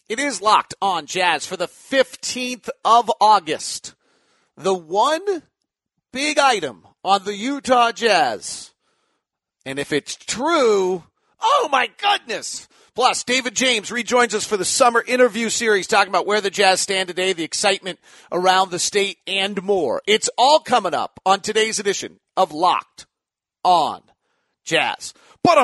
It is Locked On Jazz for the 15th of August. The one big item on the Utah Jazz. And if it's true, oh my goodness! Plus, David James rejoins us for the summer interview series talking about where the Jazz stand today, the excitement around the state, and more. It's all coming up on today's edition of Locked On Jazz.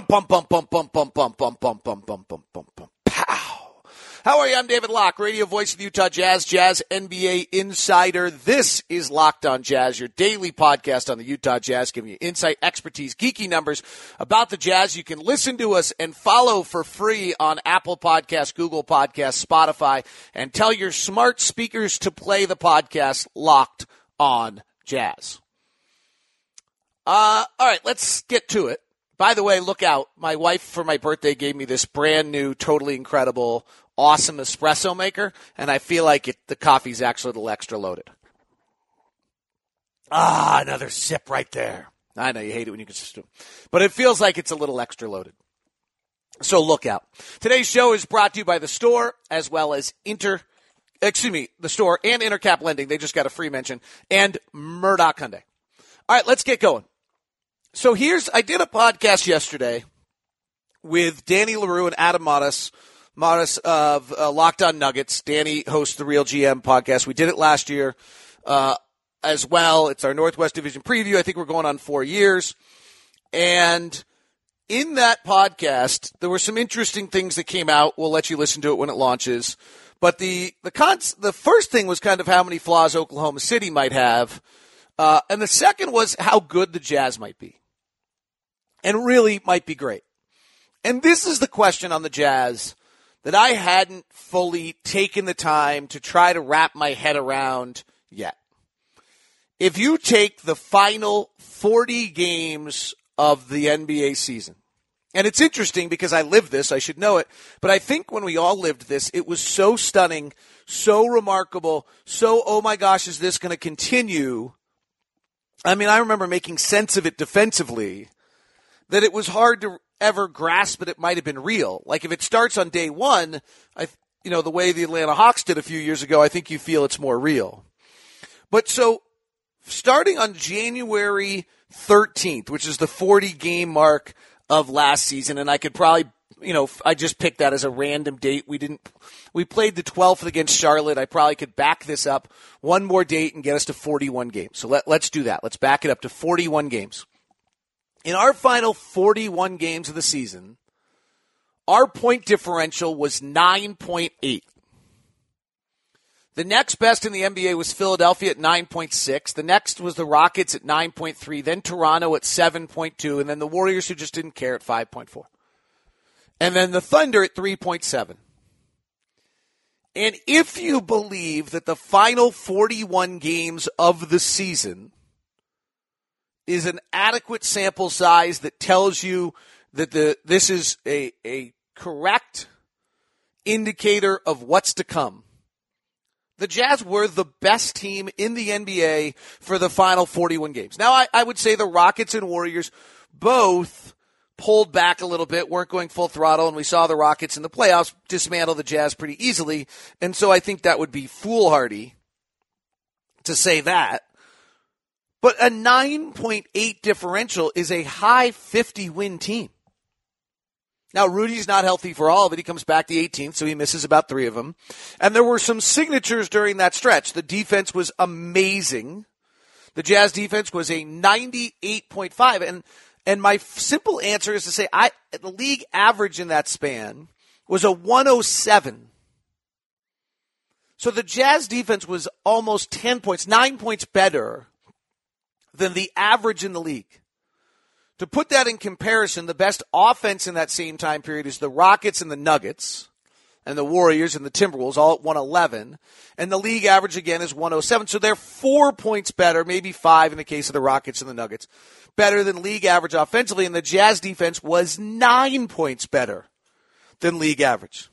Pow! How are you? I'm David Locke, radio voice of the Utah Jazz, Jazz NBA insider. This is Locked On Jazz, your daily podcast on the Utah Jazz, giving you insight, expertise, geeky numbers about the Jazz. You can listen to us and follow for free on Apple Podcasts, Google Podcasts, Spotify, and tell your smart speakers to play the podcast Locked On Jazz. All right, let's get to it. By the way, look out. My wife, for my birthday, gave me this brand new, totally incredible, awesome espresso maker, and I feel like the coffee's actually a little extra loaded. Another sip right there. I know you hate it when you can just do it, but it feels like it's a little extra loaded. So look out. Today's show is brought to you by The Store, as well as The Store and Intercap Lending. They just got a free mention, and Murdoch Hyundai. All right, let's get going. So I did a podcast yesterday with Danny LaRue and Adam Modis of Locked On Nuggets. Danny hosts the Real GM podcast. We did it last year as well. It's our Northwest Division preview. I think we're going on 4 years. And in that podcast, there were some interesting things that came out. We'll let you listen to it when it launches. But the first thing was kind of how many flaws Oklahoma City might have. And the second was how good the Jazz might be. And really might be great. And this is the question on the Jazz that I hadn't fully taken the time to try to wrap my head around yet. If you take the final 40 games of the NBA season, and it's interesting because I lived this, I should know it, but I think when we all lived this, it was so stunning, so remarkable, so, oh my gosh, is this going to continue? I mean, I remember making sense of it defensively, that it was hard to ever grasp that it might have been real. Like if it starts on day one, the way the Atlanta Hawks did a few years ago, I think you feel it's more real. But so starting on January 13th, which is the 40-game mark of last season, and I could probably, I just picked that as a random date. We played the 12th against Charlotte. I probably could back this up one more date and get us to 41 games. So let's do that. Let's back it up to 41 games. In our final 41 games of the season, our point differential was 9.8. The next best in the NBA was Philadelphia at 9.6. The next was the Rockets at 9.3, then Toronto at 7.2, and then the Warriors, who just didn't care, at 5.4. And then the Thunder at 3.7. And if you believe that the final 41 games of the season is an adequate sample size that tells you that this is a correct indicator of what's to come, the Jazz were the best team in the NBA for the final 41 games. Now, I would say the Rockets and Warriors both pulled back a little bit, weren't going full throttle, and we saw the Rockets in the playoffs dismantle the Jazz pretty easily. And so I think that would be foolhardy to say that. But a 9.8 differential is a high 50-win team. Now, Rudy's not healthy for all of it. He comes back the 18th, so he misses about 3 of them. And there were some signatures during that stretch. The defense was amazing. The Jazz defense was a 98.5. And my simple answer is to say the league average in that span was a 107. So the Jazz defense was almost 10 points, 9 points better than the average in the league. To put that in comparison, the best offense in that same time period is the Rockets and the Nuggets, and the Warriors and the Timberwolves, all at 111. And the league average, again, is 107. So they're 4 points better, maybe 5 in the case of the Rockets and the Nuggets, better than league average offensively. And the Jazz defense was 9 points better than league average.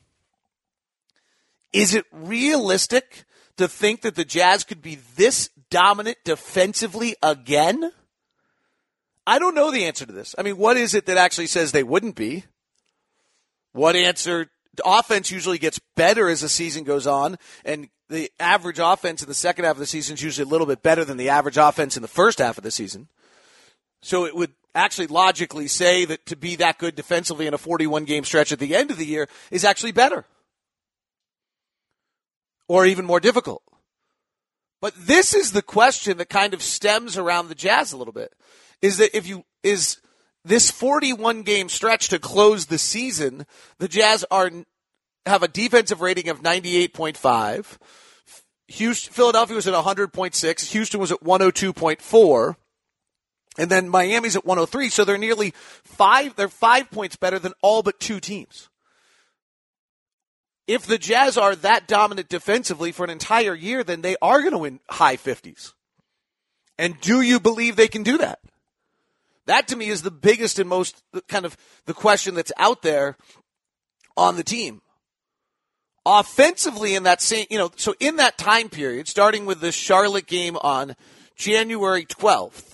Is it realistic to think that the Jazz could be this dominant defensively again? I don't know the answer to this. I mean, what is it that actually says they wouldn't be? What answer offense usually gets better as the season goes on, and the average offense in the second half of the season is usually a little bit better than the average offense in the first half of the season. So it would actually logically say that to be that good defensively in a 41-game stretch at the end of the year is actually better. Or even more difficult. But this is the question that kind of stems around the Jazz a little bit. Is that is this 41-game stretch to close the season, the Jazz have a defensive rating of 98.5. Philadelphia was at 100.6. Houston was at 102.4. And then Miami's at 103. So they're nearly 5 points better than all but 2 teams. If the Jazz are that dominant defensively for an entire year, then they are going to win high 50s. And do you believe they can do that? That to me is the biggest and most kind of the question that's out there on the team. Offensively in that same, so in that time period, starting with the Charlotte game on January 12th,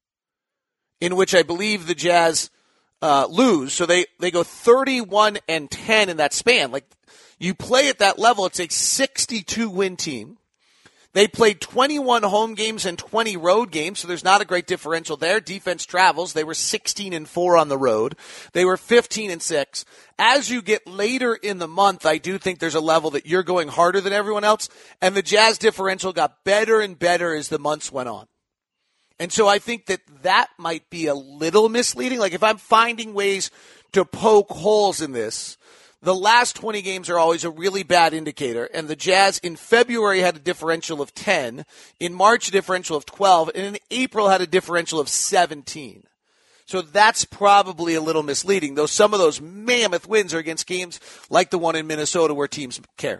in which I believe the Jazz lose, so they go 31-10 in that span. Like, you play at that level, it's a 62-win team. They played 21 home games and 20 road games, so there's not a great differential there. Defense travels. They were 16-4 on the road. They were 15-6. As you get later in the month, I do think there's a level that you're going harder than everyone else, and the Jazz differential got better and better as the months went on. And so I think that might be a little misleading. Like, if I'm finding ways to poke holes in this, the last 20 games are always a really bad indicator, and the Jazz in February had a differential of 10, in March a differential of 12, and in April had a differential of 17. So that's probably a little misleading, though some of those mammoth wins are against games like the one in Minnesota where teams care.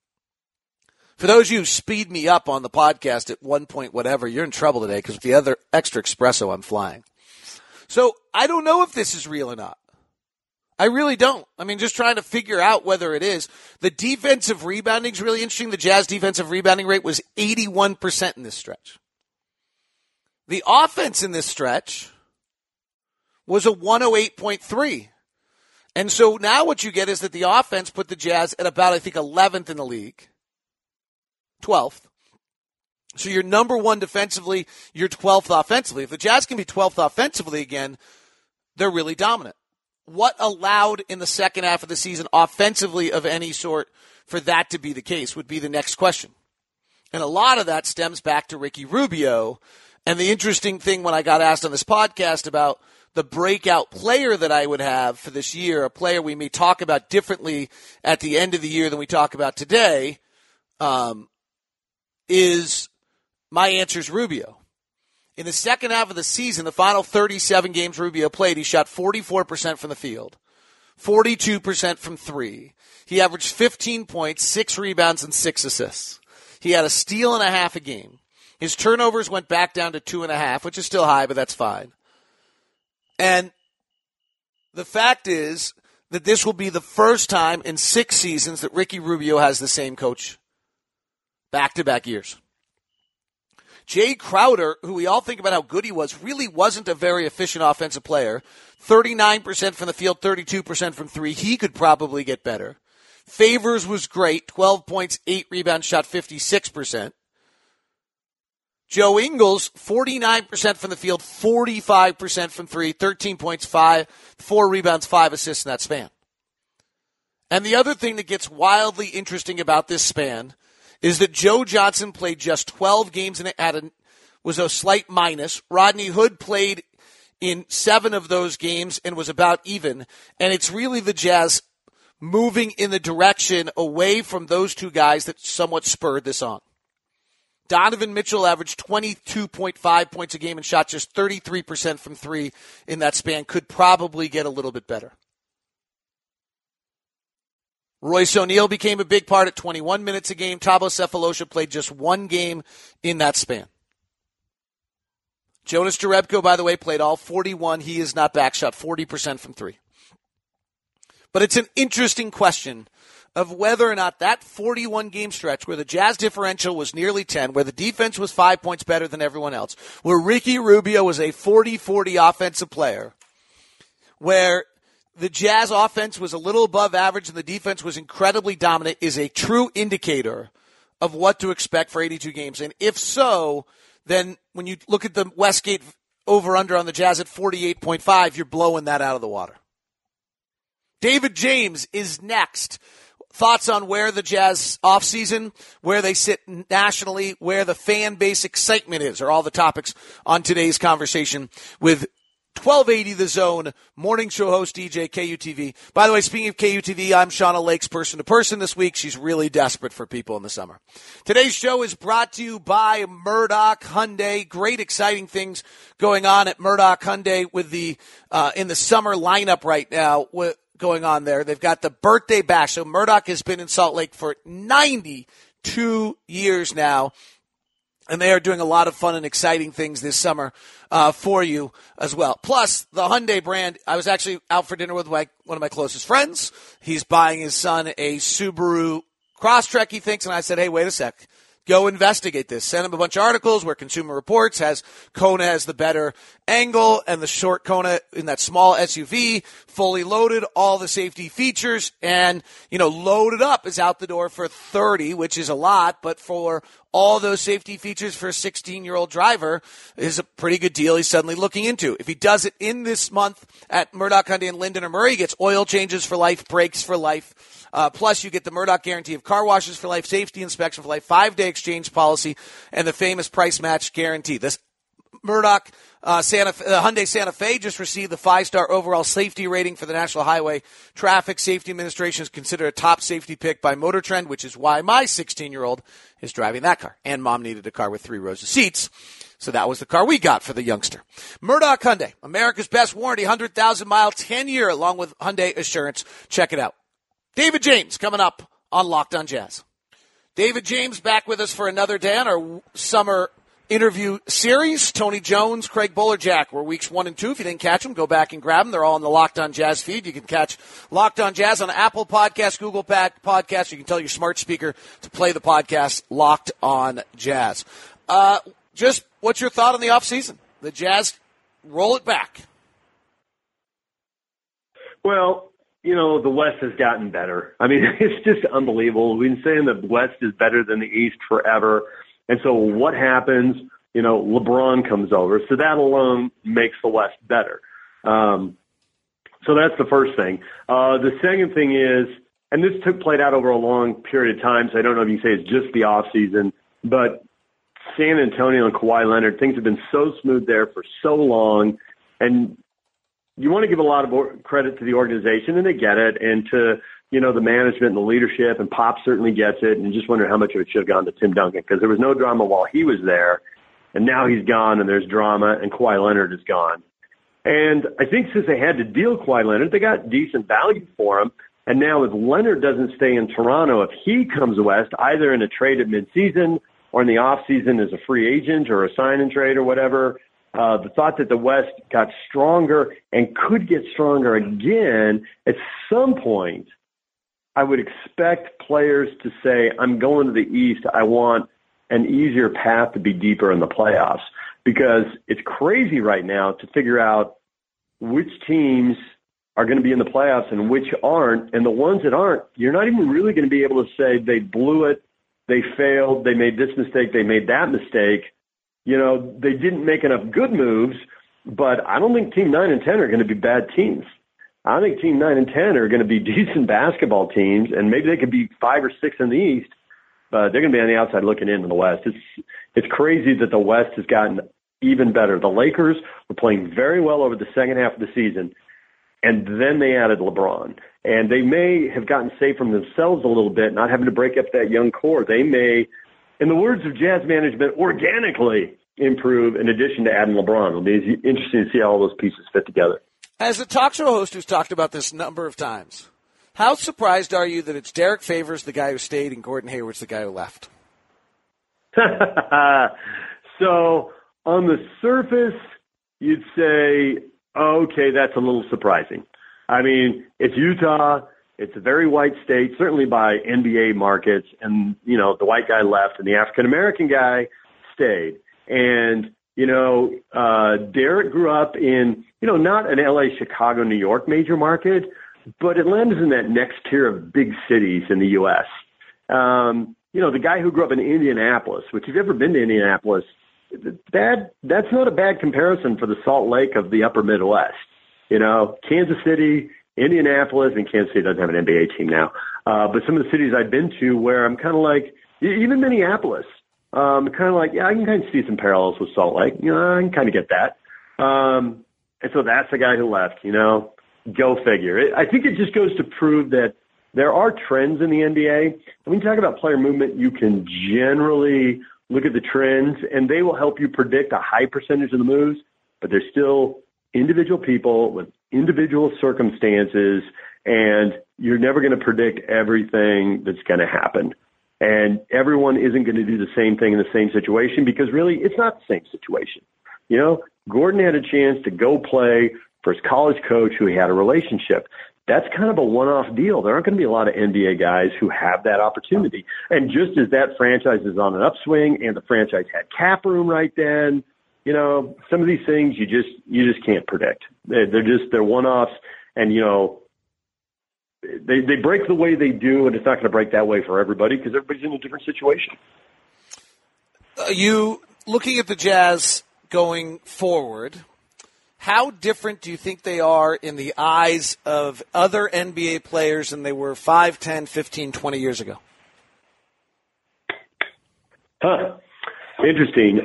For those of you who speed me up on the podcast at 1 point whatever, you're in trouble today because with the other extra espresso, I'm flying. So I don't know if this is real or not. I really don't. I mean, just trying to figure out whether it is. The defensive rebounding is really interesting. The Jazz defensive rebounding rate was 81% in this stretch. The offense in this stretch was a 108.3. And so now what you get is that the offense put the Jazz at about, I think, 11th in the league. 12th. So you're number 1 defensively, you're 12th offensively. If the Jazz can be 12th offensively again, they're really dominant. What allowed in the second half of the season offensively of any sort for that to be the case would be the next question. And a lot of that stems back to Ricky Rubio. And the interesting thing when I got asked on this podcast about the breakout player that I would have for this year, a player we may talk about differently at the end of the year than we talk about today, is my answer is Rubio. In the second half of the season, the final 37 games Rubio played, he shot 44% from the field, 42% from 3. He averaged 15 points, 6 rebounds, and 6 assists. He had a steal and a half a game. His turnovers went back down to 2.5, which is still high, but that's fine. And the fact is that this will be the first time in 6 seasons that Ricky Rubio has the same coach back-to-back years. Jay Crowder, who we all think about how good he was, really wasn't a very efficient offensive player. 39% from the field, 32% from 3. He could probably get better. Favors was great, 12 points, 8 rebounds, shot 56%. Joe Ingles, 49% from the field, 45% from 3, 13 points, 4 rebounds, 5 assists in that span. And the other thing that gets wildly interesting about this span is that Joe Johnson played just 12 games and was a slight minus. Rodney Hood played in 7 of those games and was about even. And it's really the Jazz moving in the direction away from those 2 guys that somewhat spurred this on. Donovan Mitchell averaged 22.5 points a game and shot just 33% from 3 in that span. Could probably get a little bit better. Royce O'Neal became a big part at 21 minutes a game. Thabo Sefolosha played just 1 game in that span. Jonas Jerebko, by the way, played all 41. He is not back, shot 40% from 3. But it's an interesting question of whether or not that 41-game stretch where the Jazz differential was nearly 10, where the defense was 5 points better than everyone else, where Ricky Rubio was a 40-40 offensive player, where the Jazz offense was a little above average and the defense was incredibly dominant is a true indicator of what to expect for 82 games? And if so, then when you look at the Westgate over-under on the Jazz at 48.5, you're blowing that out of the water. David James is next. Thoughts on where the Jazz offseason, where they sit nationally, where the fan base excitement is, are all the topics on today's conversation with 1280 The Zone, morning show host DJ KUTV. By the way, speaking of KUTV, I'm Shauna Lake's person to person this week. She's really desperate for people in the summer. Today's show is brought to you by Murdoch Hyundai. Great, exciting things going on at Murdoch Hyundai with the in the summer lineup right now. Going on there. They've got the birthday bash. So Murdoch has been in Salt Lake for 92 years now. And they are doing a lot of fun and exciting things this summer for you as well. Plus, the Hyundai brand, I was actually out for dinner with one of my closest friends. He's buying his son a Subaru Crosstrek, he thinks, and I said, hey, wait a sec. Go investigate this. Send him a bunch of articles where Consumer Reports has Kona has the better angle and the short Kona in that small SUV, fully loaded, all the safety features, and, loaded up is out the door for $30, which is a lot, but for all those safety features for a 16-year-old driver is a pretty good deal he's suddenly looking into. If he does it in this month at Murdoch Hyundai in Linden or Murray, he gets oil changes for life, brakes for life. Plus, you get the Murdoch guarantee of car washes for life, safety inspection for life, 5-day exchange policy, and the famous price match guarantee. This Murdoch Hyundai Santa Fe just received the 5-star overall safety rating for the National Highway Traffic Safety Administration. Is considered a top safety pick by Motor Trend, which is why my 16-year-old is driving that car. And mom needed a car with 3 rows of seats. So that was the car we got for the youngster. Murdoch Hyundai, America's best warranty, 100,000-mile, 10-year, along with Hyundai Assurance. Check it out. David James coming up on Locked on Jazz. David James back with us for another day on our summer interview series. Tony Jones, Craig Bolerjack were weeks 1 and 2. If you didn't catch them, go back and grab them. They're all on the Locked on Jazz feed. You can catch Locked on Jazz on Apple Podcasts, Google Podcasts. You can tell your smart speaker to play the podcast Locked on Jazz. Just what's your thought on the offseason? The Jazz roll it back. Well, the West has gotten better. I mean, it's just unbelievable. We've been saying the West is better than the East forever. And so what happens? LeBron comes over. So that alone makes the West better. So that's the first thing. The second thing is, and this played out over a long period of time, so I don't know if you can say it's just the offseason, but San Antonio and Kawhi Leonard, things have been so smooth there for so long. And you want to give a lot of credit to the organization, and they get it, and to, the management and the leadership, and Pop certainly gets it, and just wonder how much of it should have gone to Tim Duncan, because there was no drama while he was there, and now he's gone, and there's drama, and Kawhi Leonard is gone. And I think since they had to deal Kawhi Leonard, they got decent value for him, and now if Leonard doesn't stay in Toronto, if he comes west, either in a trade at midseason or in the offseason as a free agent or a sign-and-trade or whatever, the thought that the West got stronger and could get stronger again, at some point, I would expect players to say, I'm going to the East. I want an easier path to be deeper in the playoffs, because it's crazy right now to figure out which teams are going to be in the playoffs and which aren't. And the ones that aren't, you're not even really going to be able to say they blew it, they failed, they made this mistake, they made that mistake. They didn't make enough good moves, but I don't think Team 9 and 10 are going to be bad teams. I think Team 9 and 10 are going to be decent basketball teams, and maybe they could be 5 or 6 in the East, but they're going to be on the outside looking in the West. It's crazy that the West has gotten even better. The Lakers were playing very well over the second half of the season, and then they added LeBron. And they may have gotten safe from themselves a little bit, not having to break up that young core. They may, in the words of Jazz management, organically improve in addition to adding LeBron. It'll be interesting to see how all those pieces fit together. As a talk show host who's talked about this a number of times, how surprised are you that it's Derek Favors, the guy who stayed, and Gordon Hayward's the guy who left? So on the surface, you'd say, okay, that's a little surprising. I mean, it's Utah. It's a very white state, certainly by NBA markets. And, the white guy left and the African-American guy stayed. And Derek grew up in, not an LA, Chicago, New York major market, but Atlanta's in that next tier of big cities in the U.S. The guy who grew up in Indianapolis, which if you've ever been to Indianapolis, that's not a bad comparison for the Salt Lake of the upper Midwest. Kansas City, Indianapolis, and Kansas City doesn't have an NBA team now. But some of the cities I've been to where I'm kind of like, even Minneapolis, kind of like, yeah, I can kind of see some parallels with Salt Lake. I can kind of get that. And so that's the guy who left, go figure. I think it just goes to prove that there are trends in the NBA. When you talk about player movement, you can generally look at the trends, and they will help you predict a high percentage of the moves, but they're still individual people with individual circumstances, and you're never going to predict everything that's going to happen. And everyone isn't going to do the same thing in the same situation because really it's not the same situation. Gordon had a chance to go play for his college coach who he had a relationship. That's kind of a one-off deal. There aren't going to be a lot of NBA guys who have that opportunity. And just as that franchise is on an upswing and the franchise had cap room right then, some of these things you just can't predict. They're one-offs, and they break the way they do, and it's not going to break that way for everybody because everybody's in a different situation. You looking at the Jazz going forward, how different do you think they are in the eyes of other NBA players than they were 5, 10, 15, 20 years ago? Interesting.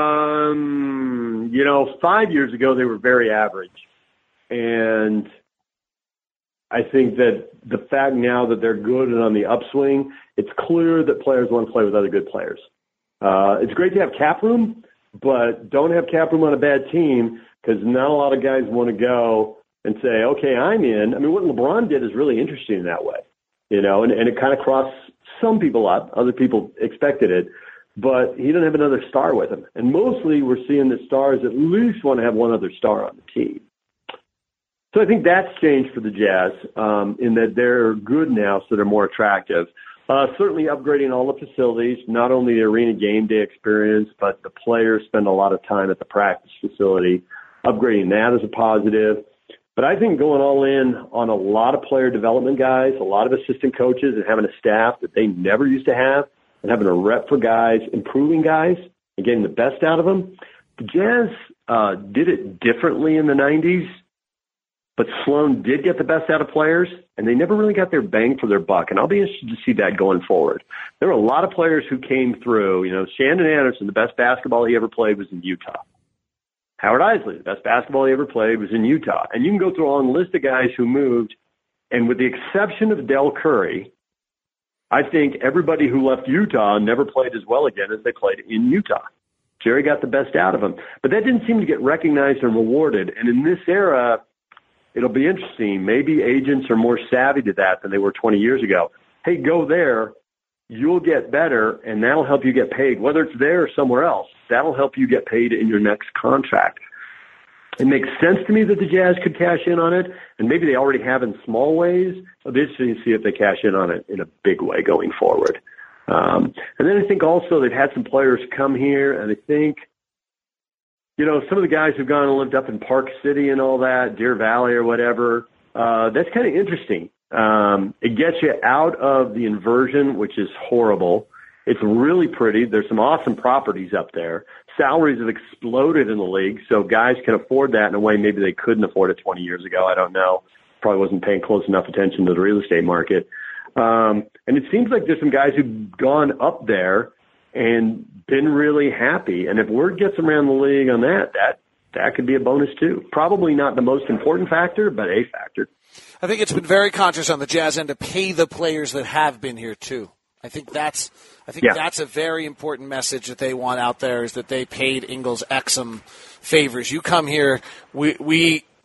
5 years ago they were very average. And I think that the fact now that they're good and on the upswing, it's clear that players want to play with other good players. It's great to have cap room, but don't have cap room on a bad team because not a lot of guys want to go and say, okay, I'm in. I mean, what LeBron did is really interesting in that way, and it kind of crossed some people up. Other people expected it, but he didn't have another star with him. And mostly we're seeing that stars at least want to have one other star on the team. So I think that's changed for the Jazz in that they're good now, so they're more attractive. Certainly upgrading all the facilities, not only the arena game day experience, but the players spend a lot of time at the practice facility. Upgrading that is a positive. But I think going all in on a lot of player development guys, a lot of assistant coaches, and having a staff that they never used to have, and having a rep for guys, improving guys, and getting the best out of them. The Jazz did it differently in the 90s. But Sloan did get the best out of players, and they never really got their bang for their buck. And I'll be interested to see that going forward. There were a lot of players who came through. Shandon Anderson, the best basketball he ever played was in Utah. Howard Isley, the best basketball he ever played was in Utah. And you can go through a long list of guys who moved, and with the exception of Del Curry, I think everybody who left Utah never played as well again as they played in Utah. Jerry got the best out of them. But that didn't seem to get recognized and rewarded. And in this era, it'll be interesting. Maybe agents are more savvy to that than they were 20 years ago. Hey, go there. You'll get better, and that'll help you get paid. Whether it's there or somewhere else, that'll help you get paid in your next contract. It makes sense to me that the Jazz could cash in on it, and maybe they already have in small ways. It'll be interesting to see if they cash in on it in a big way going forward. And then I think also they've had some players come here, and I think some of the guys who've gone and lived up in Park City and all that, Deer Valley or whatever, that's kind of interesting. It gets you out of the inversion, which is horrible. It's really pretty. There's some awesome properties up there. Salaries have exploded in the league, so guys can afford that in a way maybe they couldn't afford it 20 years ago. I don't know. Probably wasn't paying close enough attention to the real estate market. And it seems like there's some guys who've gone up there and been really happy. And if word gets around the league on that could be a bonus too. Probably not the most important factor, but a factor. I think it's been very conscious on the Jazz end to pay the players that have been here too. I think that's a very important message that they want out there is that they paid Ingles Exum favors. You come here, we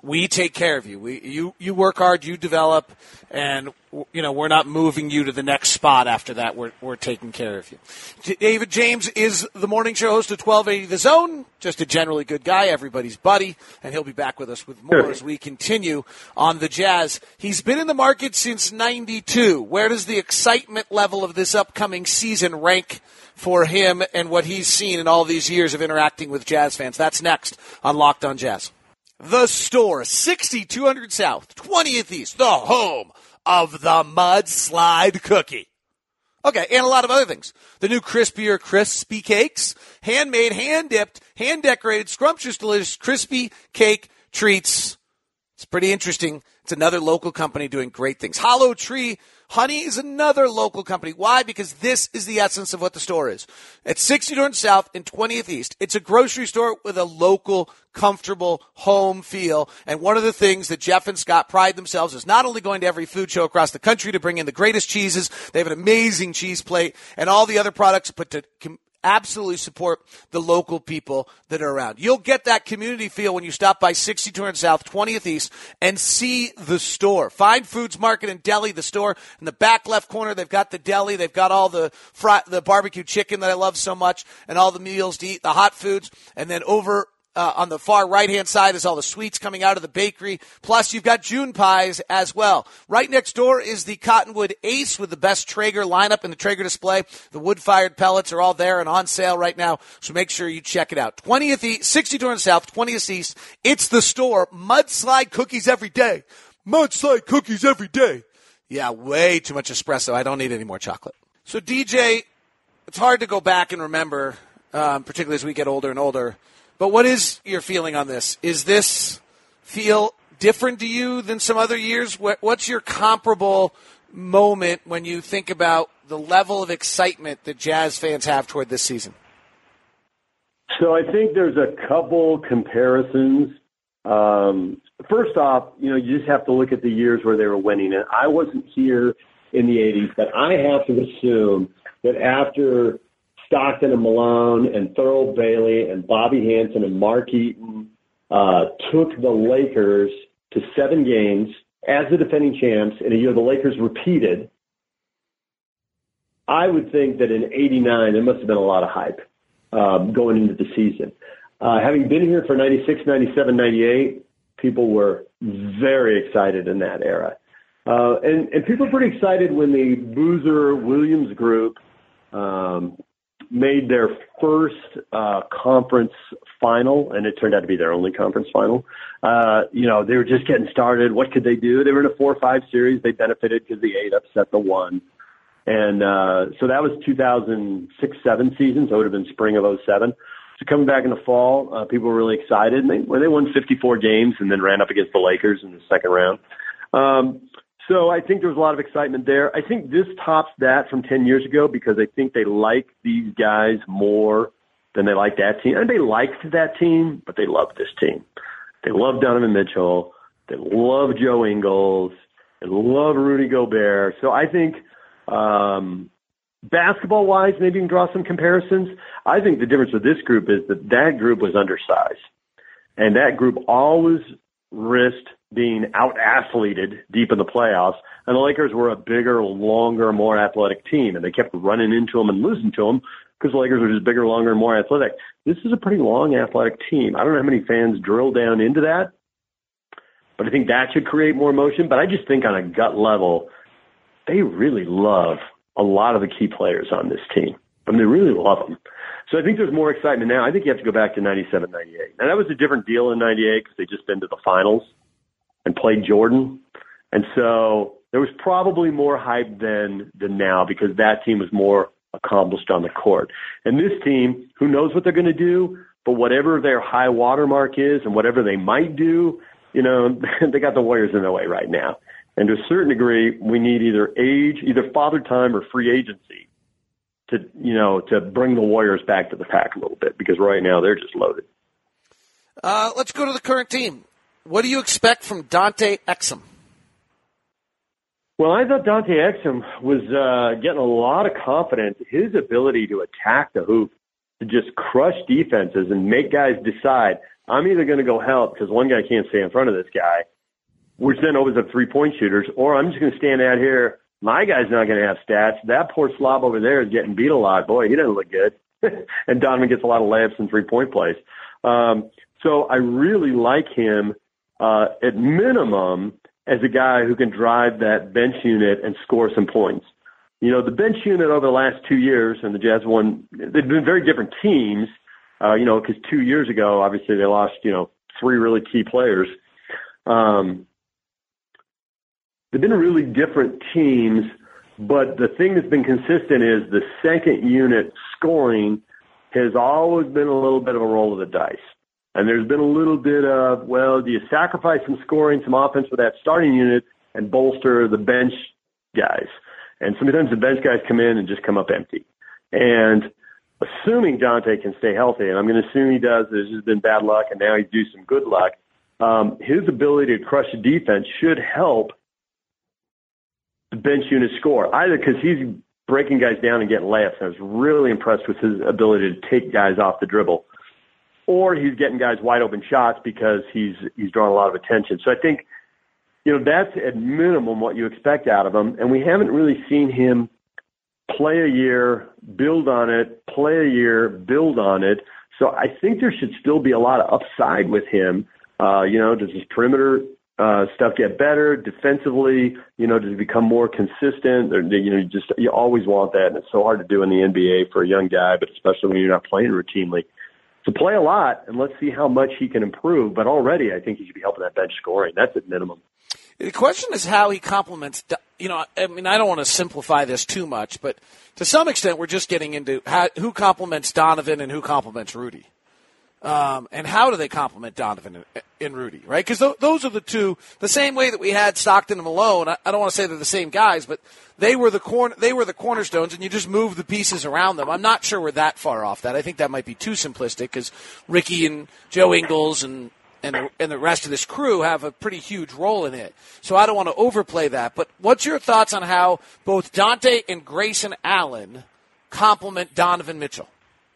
we take care of you. You work hard, you develop, and we're not moving you to the next spot after that. We're taking care of you. David James is the morning show host of 1280 The Zone. Just a generally good guy, everybody's buddy, and he'll be back with us with more as we continue on the Jazz. He's been in the market since '92. Where does the excitement level of this upcoming season rank for him and what he's seen in all these years of interacting with Jazz fans? That's next on Locked on Jazz. The Store, 6200 South, 20th East, the home of the Mudslide Cookie. Okay, and a lot of other things. The new Crispier Crispy Cakes, handmade, hand-dipped, hand-decorated, scrumptious, delicious, crispy cake treats. It's pretty interesting. It's another local company doing great things. Hollow Tree Honey is another local company. Why? Because this is the essence of what the store is. At 6200 South and 20th East, it's a grocery store with a local, comfortable home feel. And one of the things that Jeff and Scott pride themselves is not only going to every food show across the country to bring in the greatest cheeses, they have an amazing cheese plate and all the other products, but to absolutely support the local people that are around. You'll get that community feel when you stop by 6200 South, 20th East, and see the store. Fine Foods Market and Deli, the store. In the back left corner, they've got the deli. They've got all the barbecue chicken that I love so much and all the meals to eat, the hot foods. And then over on the far right-hand side is all the sweets coming out of the bakery. Plus, you've got June pies as well. Right next door is the Cottonwood Ace with the best Traeger lineup in the Traeger display. The wood-fired pellets are all there and on sale right now, so make sure you check it out. 20th East, 6200 South, 20th East. It's the store. Mudslide cookies every day. Mudslide cookies every day. Yeah, way too much espresso. I don't need any more chocolate. So, DJ, it's hard to go back and remember, particularly as we get older and older. But what is your feeling on this? Is this feel different to you than some other years? What's your comparable moment when you think about the level of excitement that Jazz fans have toward this season? So I think there's a couple comparisons. First off, you just have to look at the years where they were winning. And I wasn't here in the 80s, but I have to assume that after Stockton and Malone and Thurl Bailey and Bobby Hansen and Mark Eaton took the Lakers to 7 games as the defending champs in a year the Lakers repeated. I would think that in 89, there must have been a lot of hype going into the season. Having been here for 96, 97, 98, people were very excited in that era. And people were pretty excited when the Boozer-Williams group made their first conference final, and it turned out to be their only conference final. They were just getting started. What could they do? They were in a 4-5 series. They benefited because the 8 upset the 1. And so that was 2006-07 season, so it would have been spring of 07. So coming back in the fall, people were really excited. And they won 54 games and then ran up against the Lakers in the second round. So I think there was a lot of excitement there. I think this tops that from 10 years ago because I think they like these guys more than they like that team. And they liked that team, but they loved this team. They love Donovan Mitchell. They love Joe Ingles. They love Rudy Gobert. So I think basketball-wise, maybe you can draw some comparisons. I think the difference with this group is that group was undersized. And that group always risked being out-athleted deep in the playoffs. And the Lakers were a bigger, longer, more athletic team. And they kept running into them and losing to them because the Lakers were just bigger, longer, and more athletic. This is a pretty long, athletic team. I don't know how many fans drill down into that, but I think that should create more emotion. But I just think on a gut level, they really love a lot of the key players on this team. I mean, they really love them. So I think there's more excitement now. I think you have to go back to 97, 98. Now, that was a different deal in 98 because they just been to the finals and played Jordan. And so there was probably more hype than now because that team was more accomplished on the court. And this team, who knows what they're going to do, but whatever their high watermark is and whatever they might do, they got the Warriors in their way right now. And to a certain degree, we need either father time or free agency to bring the Warriors back to the pack a little bit because right now they're just loaded. Let's go to the current team. What do you expect from Dante Exum? Well, I thought Dante Exum was getting a lot of confidence. His ability to attack the hoop, to just crush defenses and make guys decide I'm either going to go help because one guy can't stay in front of this guy, which then opens up 3-point shooters, or I'm just going to stand out here. My guy's not going to have stats. That poor slob over there is getting beat a lot. Boy, he doesn't look good. And Donovan gets a lot of layups and 3-point plays. So I really like him at minimum as a guy who can drive that bench unit and score some points. You know, the bench unit over the last 2 years, and the Jazz won, they've been very different teams, because 2 years ago, obviously they lost, 3 really key players. They've been really different teams, but the thing that's been consistent is the second unit scoring has always been a little bit of a roll of the dice. And there's been a little bit of, well, do you sacrifice some scoring, some offense for that starting unit and bolster the bench guys? And sometimes the bench guys come in and just come up empty. And assuming Dante can stay healthy, and I'm going to assume he does, there's just been bad luck, and now he's due some good luck, his ability to crush the defense should help the bench unit score, either because he's breaking guys down and getting layups. I was really impressed with his ability to take guys off the dribble. Or he's getting guys wide open shots because he's drawing a lot of attention. So I think, that's at minimum what you expect out of him. And we haven't really seen him play a year, build on it, play a year, build on it. So I think there should still be a lot of upside with him. Does his perimeter stuff get better defensively? Does he become more consistent? You always want that, and it's so hard to do in the NBA for a young guy, but especially when you're not playing routinely. So play a lot, and let's see how much he can improve. But already, I think he should be helping that bench scoring. That's at minimum. The question is how he complements. I don't want to simplify this too much, but to some extent, we're just getting into who complements Donovan and who complements Rudy. And how do they complement Donovan and Rudy, right? Because those are the two, the same way that we had Stockton and Malone. I don't want to say they're the same guys, but they were the cornerstones, and you just move the pieces around them. I'm not sure we're that far off that. I think that might be too simplistic because Ricky and Joe Ingles and the rest of this crew have a pretty huge role in it. So I don't want to overplay that. But what's your thoughts on how both Dante and Grayson Allen complement Donovan Mitchell?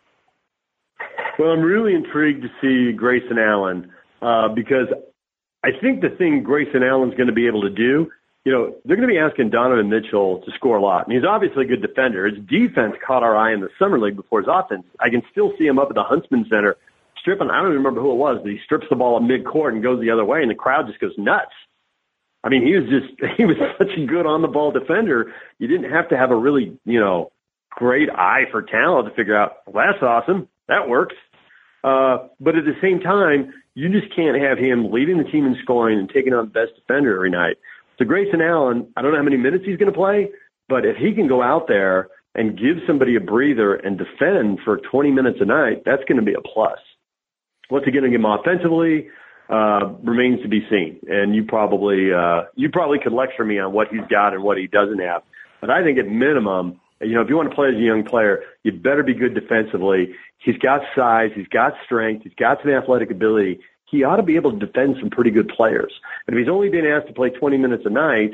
Well, I'm really intrigued to see Grayson Allen because I think the thing Grayson Allen's going to be able to do, they're going to be asking Donovan Mitchell to score a lot. And he's obviously a good defender. His defense caught our eye in the summer league before his offense. I can still see him up at the Huntsman Center stripping. I don't even remember who it was, but he strips the ball at midcourt and goes the other way, and the crowd just goes nuts. I mean, he was such a good on-the-ball defender. You didn't have to have a really, great eye for talent to figure out, well, that's awesome. That works. But at the same time, you just can't have him leading the team in scoring and taking on the best defender every night. So Grayson Allen, I don't know how many minutes he's going to play, but if he can go out there and give somebody a breather and defend for 20 minutes a night, that's going to be a plus. What's he going to give him offensively remains to be seen. And you probably could lecture me on what he's got and what he doesn't have. But I think at minimum, if you want to play as a young player, you better be good defensively. He's got size. He's got strength. He's got some athletic ability. He ought to be able to defend some pretty good players. And if he's only being asked to play 20 minutes a night,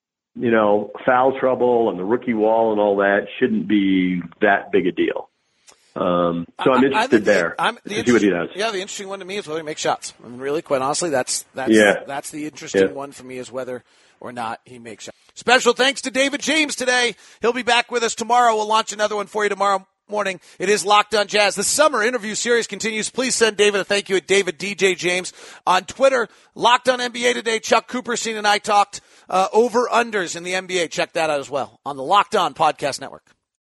foul trouble and the rookie wall and all that shouldn't be that big a deal. So I'm interested there to see what he does. Yeah, the interesting one to me is whether he makes shots. I mean, really, quite honestly, that's the interesting one for me is whether or not he makes shots. Special thanks to David James today. He'll be back with us tomorrow. We'll launch another one for you tomorrow morning. It is Locked On Jazz. The summer interview series continues. Please send David a thank you at David DJ James on Twitter. Locked On NBA today. Chuck Cooperstein and I talked over-unders in the NBA. Check that out as well on the Locked On Podcast Network.